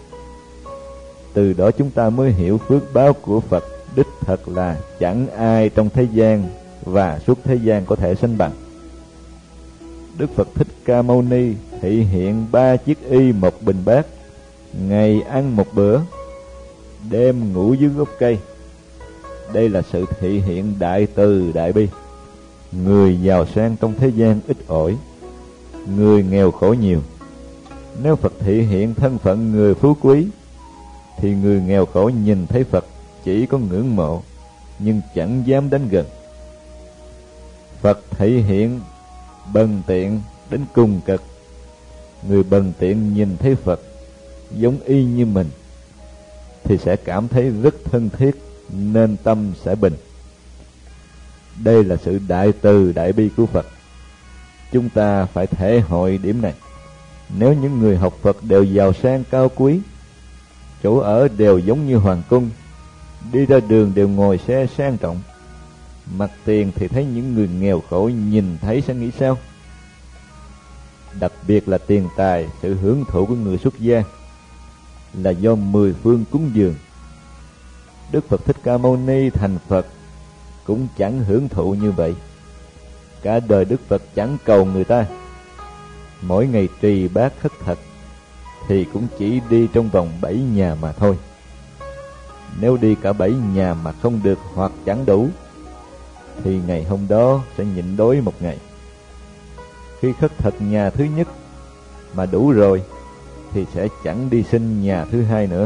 Từ đó chúng ta mới hiểu phước báo của Phật đích thật là chẳng ai trong thế gian và suốt thế gian có thể sánh bằng. Đức Phật Thích Ca Mâu Ni thị hiện 3 chiếc y một bình bát, ngày ăn một bữa, đêm ngủ dưới gốc cây. Đây là sự thị hiện đại từ đại bi. Người giàu sang trong thế gian ít ỏi, người nghèo khổ nhiều. Nếu Phật thị hiện thân phận người phú quý, thì người nghèo khổ nhìn thấy Phật chỉ có ngưỡng mộ, nhưng chẳng dám đến gần. Phật thị hiện bần tiện đến cùng cực, người bần tiện nhìn thấy Phật giống y như mình, thì sẽ cảm thấy rất thân thiết, nên tâm sẽ bình. Đây là sự đại từ đại bi của Phật. Chúng ta phải thể hội điểm này. Nếu những người học Phật đều giàu sang cao quý, chỗ ở đều giống như hoàng cung, đi ra đường đều ngồi xe sang trọng, mặt tiền thì thấy những người nghèo khổ nhìn thấy sẽ nghĩ sao? Đặc biệt là tiền tài, sự hưởng thụ của người xuất gia là do 10 phương cúng dường. Đức Phật Thích Ca Mâu Ni thành Phật cũng chẳng hưởng thụ như vậy. Cả đời Đức Phật chẳng cầu người ta, mỗi ngày trì bát khất thực thì cũng chỉ đi trong vòng 7 nhà mà thôi. Nếu đi cả 7 nhà mà không được hoặc chẳng đủ, thì ngày hôm đó sẽ nhịn đói một ngày. Khi khất thực nhà thứ nhất mà đủ rồi thì sẽ chẳng đi xin nhà thứ hai nữa.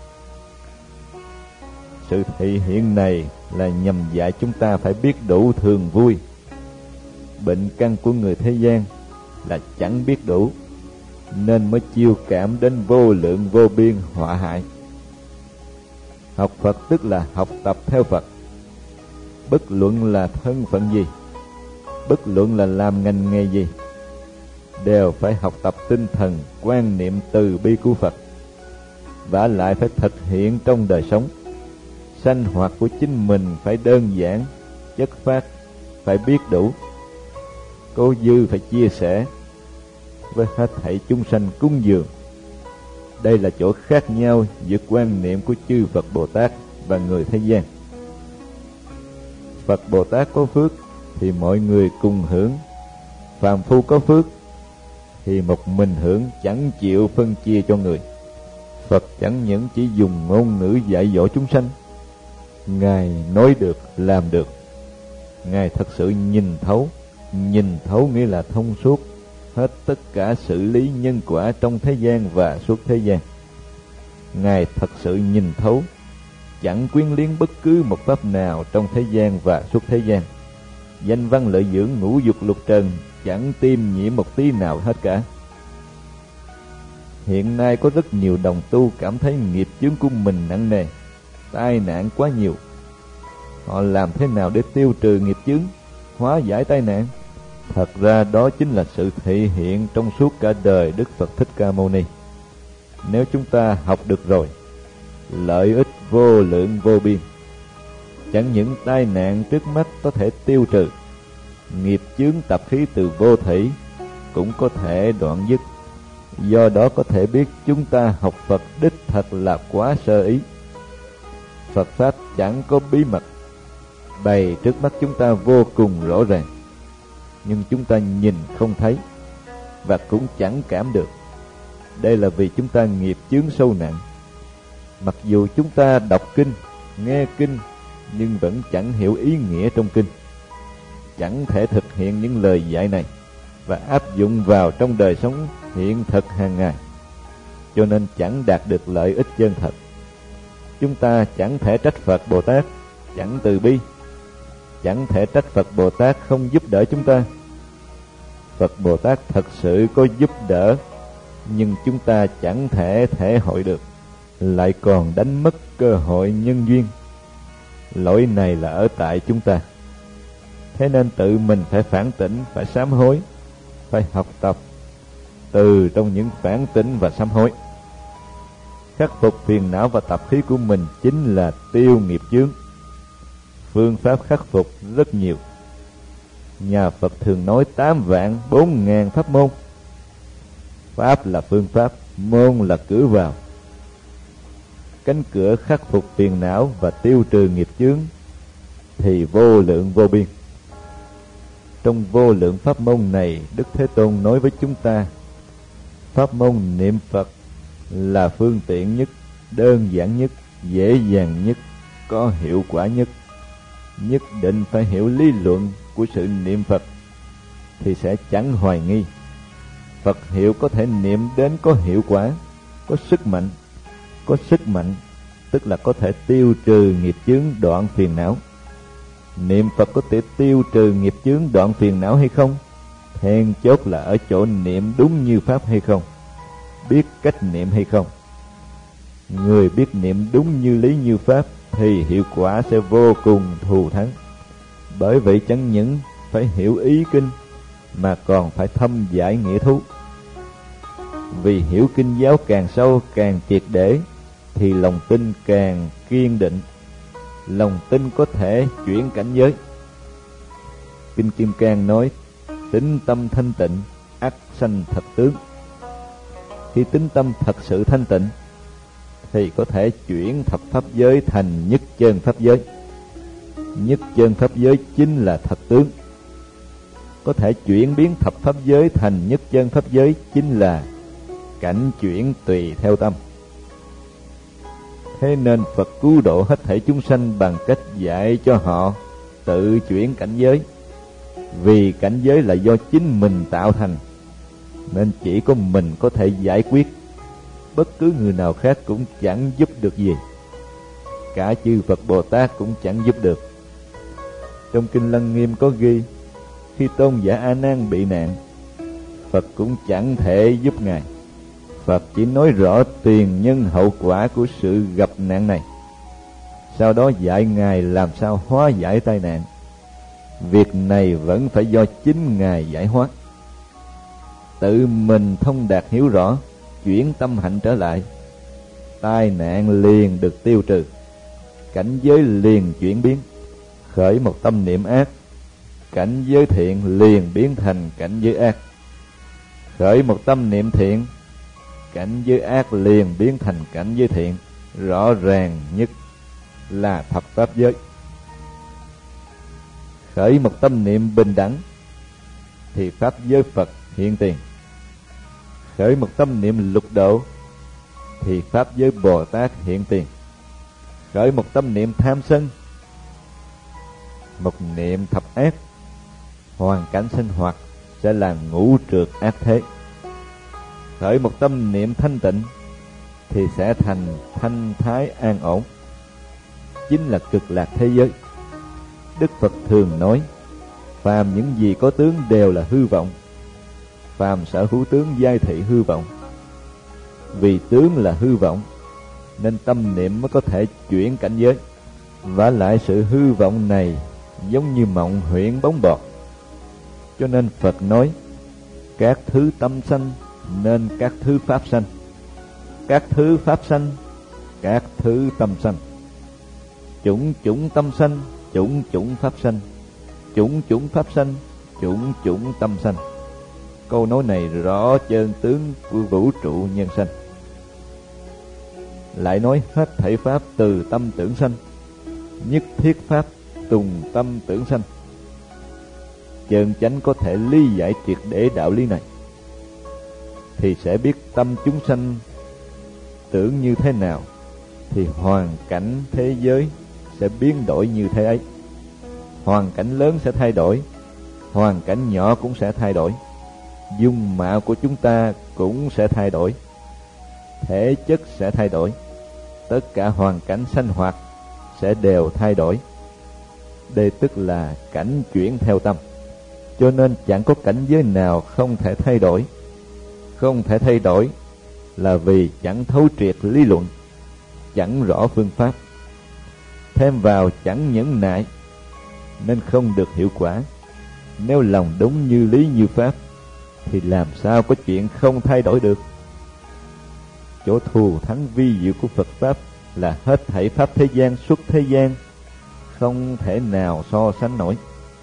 Sự thị hiện này là nhằm dạy chúng ta phải biết đủ thường vui. Bệnh căn của người thế gian là chẳng biết đủ, nên mới chiêu cảm đến vô lượng vô biên họa hại. Học Phật tức là học tập theo Phật. Bất luận là thân phận gì, bất luận là làm ngành nghề gì, đều phải học tập tinh thần quan niệm từ bi của Phật, vả lại phải thực hiện trong đời sống. Sinh hoạt của chính mình phải đơn giản, chất phác, phải biết đủ. Có dư phải chia sẻ, với hết thảy chúng sanh cúng dường. Đây là chỗ khác nhau giữa quan niệm của chư Phật Bồ Tát và người thế gian. Phật Bồ Tát có phước thì mọi người cùng hưởng, phàm phu có phước thì một mình hưởng, chẳng chịu phân chia cho người. Phật chẳng những chỉ dùng ngôn ngữ dạy dỗ chúng sanh, Ngài nói được, làm được. Ngài thật sự nhìn thấu nghĩa là thông suốt hết tất cả xử lý nhân quả trong thế gian và suốt thế gian. Ngài thật sự nhìn thấu, chẳng quyến liếng bất cứ một pháp nào trong thế gian và suốt thế gian. Danh văn lợi dưỡng ngũ dục lục trần chẳng tiêm nhiễm một tí nào hết cả. Hiện nay có rất nhiều đồng tu cảm thấy nghiệp chướng của mình nặng nề, tai nạn quá nhiều. Họ làm thế nào để tiêu trừ nghiệp chướng, hóa giải tai nạn? Thật ra đó chính là sự thể hiện trong suốt cả đời Đức Phật Thích Ca Mâu Ni. Nếu chúng ta học được rồi, lợi ích vô lượng vô biên. Chẳng những tai nạn trước mắt có thể tiêu trừ, nghiệp chướng tập khí từ vô thủy cũng có thể đoạn dứt. Do đó có thể biết chúng ta học Phật đích thật là quá sơ ý. Phật Pháp chẳng có bí mật, bày trước mắt chúng ta vô cùng rõ ràng, nhưng chúng ta nhìn không thấy và cũng chẳng cảm được. Đây là vì chúng ta nghiệp chướng sâu nặng. Mặc dù chúng ta đọc kinh, nghe kinh, nhưng vẫn chẳng hiểu ý nghĩa trong kinh, chẳng thể thực hiện những lời dạy này và áp dụng vào trong đời sống hiện thực hàng ngày, cho nên chẳng đạt được lợi ích chân thật. Chúng ta chẳng thể trách Phật Bồ Tát chẳng từ bi, chẳng thể trách Phật Bồ Tát không giúp đỡ chúng ta. Phật Bồ Tát thật sự có giúp đỡ, nhưng chúng ta chẳng thể thể hội được, lại còn đánh mất cơ hội nhân duyên. Lỗi này là ở tại chúng ta. Thế nên tự mình phải phản tỉnh, phải sám hối, phải học tập từ trong những phản tỉnh và sám hối. Khắc phục phiền não và tập khí của mình chính là tiêu nghiệp chướng. Phương pháp khắc phục rất nhiều. Nhà Phật thường nói 8 vạn 4.000 pháp môn. Pháp là phương pháp, môn là cửa vào. Cánh cửa khắc phục phiền não và tiêu trừ nghiệp chướng thì vô lượng vô biên. Trong vô lượng pháp môn này, Đức Thế Tôn nói với chúng ta, pháp môn niệm Phật là phương tiện nhất, đơn giản nhất, dễ dàng nhất, có hiệu quả nhất. Nhất định phải hiểu lý luận của sự niệm Phật thì sẽ chẳng hoài nghi. Phật hiệu có thể niệm đến có hiệu quả, có sức mạnh. Có sức mạnh tức là có thể tiêu trừ nghiệp chướng, đoạn phiền não. Niệm Phật có thể tiêu trừ nghiệp chướng, đoạn phiền não hay không? Then chốt là ở chỗ niệm đúng như pháp hay không, biết cách niệm hay không. Người biết niệm đúng như lý như pháp thì hiệu quả sẽ vô cùng thù thắng. Bởi vậy chẳng những phải hiểu ý kinh mà còn phải thâm giải nghĩa thú. Vì hiểu kinh giáo càng sâu càng triệt để thì lòng tin càng kiên định. Lòng tin có thể chuyển cảnh giới. Kinh Kim Cang nói: tính tâm thanh tịnh ắt sanh thật tướng. Khi tính tâm thật sự thanh tịnh thì có thể chuyển thập pháp giới thành nhất chân pháp giới. Nhất chân pháp giới chính là thật tướng. Có thể chuyển biến thập pháp giới thành nhất chân pháp giới chính là cảnh chuyển tùy theo tâm. Thế nên Phật cứu độ hết thảy chúng sanh bằng cách dạy cho họ tự chuyển cảnh giới. Vì cảnh giới là do chính mình tạo thành, nên chỉ có mình có thể giải quyết. Bất cứ người nào khác cũng chẳng giúp được gì. Cả chư Phật Bồ Tát cũng chẳng giúp được. Trong Kinh Lăng Nghiêm có ghi, khi tôn giả A Nan bị nạn, Phật cũng chẳng thể giúp ngài. Phật chỉ nói rõ tiền nhân hậu quả của sự gặp nạn này, sau đó dạy ngài làm sao hóa giải tai nạn. Việc này vẫn phải do chính ngài giải hóa. Tự mình thông đạt hiểu rõ, chuyển tâm hạnh trở lại, tai nạn liền được tiêu trừ, cảnh giới liền chuyển biến. Khởi một tâm niệm ác, cảnh giới thiện liền biến thành cảnh giới ác. Khởi một tâm niệm thiện, cảnh giới ác liền biến thành cảnh giới thiện. Rõ ràng nhất là thập pháp giới. Khởi một tâm niệm bình đẳng thì pháp giới Phật hiện tiền. Khởi một tâm niệm lục độ thì pháp giới Bồ Tát hiện tiền. Khởi một tâm niệm tham sân, một niệm thập ác, hoàn cảnh sinh hoạt sẽ là ngũ trược ác thế. Khởi một tâm niệm thanh tịnh thì sẽ thành thanh thái an ổn, chính là cực lạc thế giới. Đức Phật thường nói, phàm những gì có tướng đều là hư vọng, phàm sở hữu tướng giai thị hư vọng. Vì tướng là hư vọng nên tâm niệm mới có thể chuyển cảnh giới. Vả lại sự hư vọng này giống như mộng huyễn bóng bọt, cho nên Phật nói các thứ tâm sanh nên các thứ pháp sanh, các thứ pháp sanh các thứ tâm sanh. Chủng chủng tâm sanh, chủng chủng pháp sanh, chủng chủng pháp sanh, chủng chủng tâm sanh. Câu nói này rõ chân tướng của vũ trụ nhân sanh. Lại nói hết thảy pháp từ tâm tưởng sanh, nhất thiết pháp tùng tâm tưởng sanh. Chân chánh có thể lý giải triệt để đạo lý này thì sẽ biết tâm chúng sanh tưởng như thế nào thì hoàn cảnh thế giới sẽ biến đổi như thế ấy. Hoàn cảnh lớn sẽ thay đổi, hoàn cảnh nhỏ cũng sẽ thay đổi. Dung mạo của chúng ta cũng sẽ thay đổi, thể chất sẽ thay đổi, tất cả hoàn cảnh sinh hoạt sẽ đều thay đổi. Đây tức là cảnh chuyển theo tâm. Cho nên chẳng có cảnh giới nào không thể thay đổi. Không thể thay đổi là vì chẳng thấu triệt lý luận, chẳng rõ phương pháp. Thêm vào chẳng nhẫn nại nên không được hiệu quả. Nếu lòng đúng như lý như pháp thì làm sao có chuyện không thay đổi được. Chỗ thù thắng vi diệu của Phật Pháp là hết thảy pháp thế gian xuất thế gian không thể nào so sánh nổi.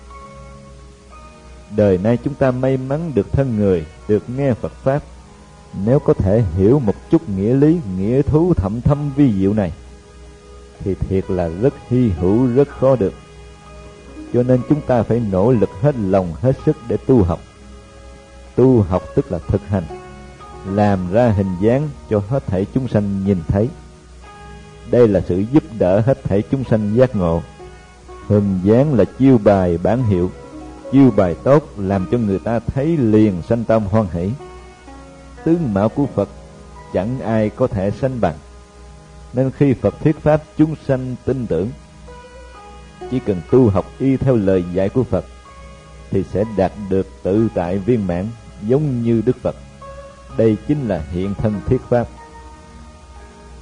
Đời nay chúng ta may mắn được thân người, được nghe Phật Pháp. Nếu có thể hiểu một chút nghĩa lý, nghĩa thú thậm thâm vi diệu này thì thiệt là rất hy hữu, rất khó được. Cho nên chúng ta phải nỗ lực hết lòng hết sức để tu học. Tu học tức là thực hành, làm ra hình dáng cho hết thảy chúng sanh nhìn thấy. Đây là sự giúp đỡ hết thảy chúng sanh giác ngộ. Hình dáng là chiêu bài bản hiệu, chiêu bài tốt làm cho người ta thấy liền sanh tâm hoan hỷ. Tướng mạo của Phật chẳng ai có thể sánh bằng, nên khi Phật thuyết pháp chúng sanh tin tưởng. Chỉ cần tu học y theo lời dạy của Phật thì sẽ đạt được tự tại viên mãn giống như Đức Phật. Đây chính là hiện thân thuyết pháp.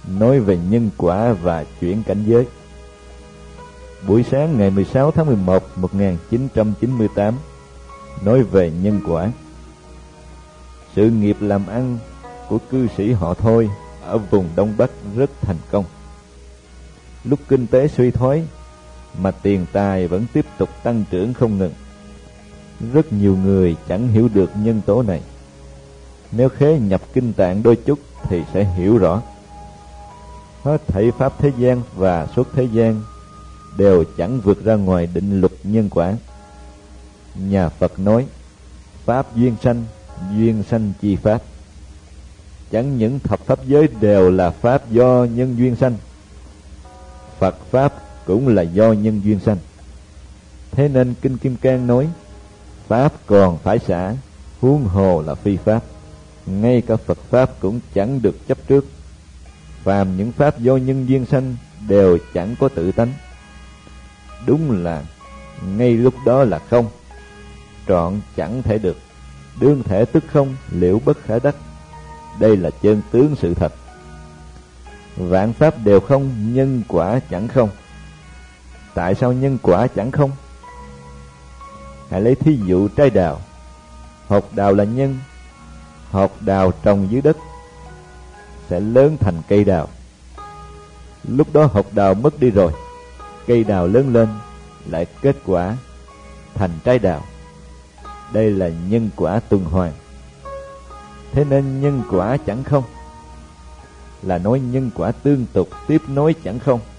nói về nhân quả và chuyển cảnh giới. Buổi sáng ngày 16 tháng 11 1998 nói về nhân quả. Sự nghiệp làm ăn của cư sĩ họ Thôi ở vùng Đông Bắc rất thành công. Lúc kinh tế suy thoái mà tiền tài vẫn tiếp tục tăng trưởng không ngừng. Rất nhiều người chẳng hiểu được nhân tố này. Nếu khế nhập kinh tạng đôi chút thì sẽ hiểu rõ. Hết thảy pháp thế gian và xuất thế gian đều chẳng vượt ra ngoài định luật nhân quả. Nhà Phật nói pháp duyên sanh chi pháp. Chẳng những thập pháp giới đều là pháp do nhân duyên sanh, Phật pháp cũng là do nhân duyên sanh. Thế nên Kinh Kim Cang nói pháp còn phải xả, huống hồ là phi pháp. Ngay cả Phật pháp cũng chẳng được chấp trước. Phàm những pháp do nhân duyên sanh đều chẳng có tự tánh. Đúng là ngay lúc đó là không, trọn chẳng thể được. Đương thể tức không, liễu bất khả đắc. Đây là chân tướng sự thật. Vạn pháp đều không, nhân quả chẳng không. Tại sao nhân quả chẳng không? Hãy lấy thí dụ trái đào. Hột đào là nhân. Hột đào trồng dưới đất sẽ lớn thành cây đào. Lúc đó hột đào mất đi rồi, cây đào lớn lên lại kết quả thành trái đào. Đây là nhân quả tuần hoàn. Thế nên nhân quả chẳng không là nói nhân quả tương tục tiếp nối chẳng không.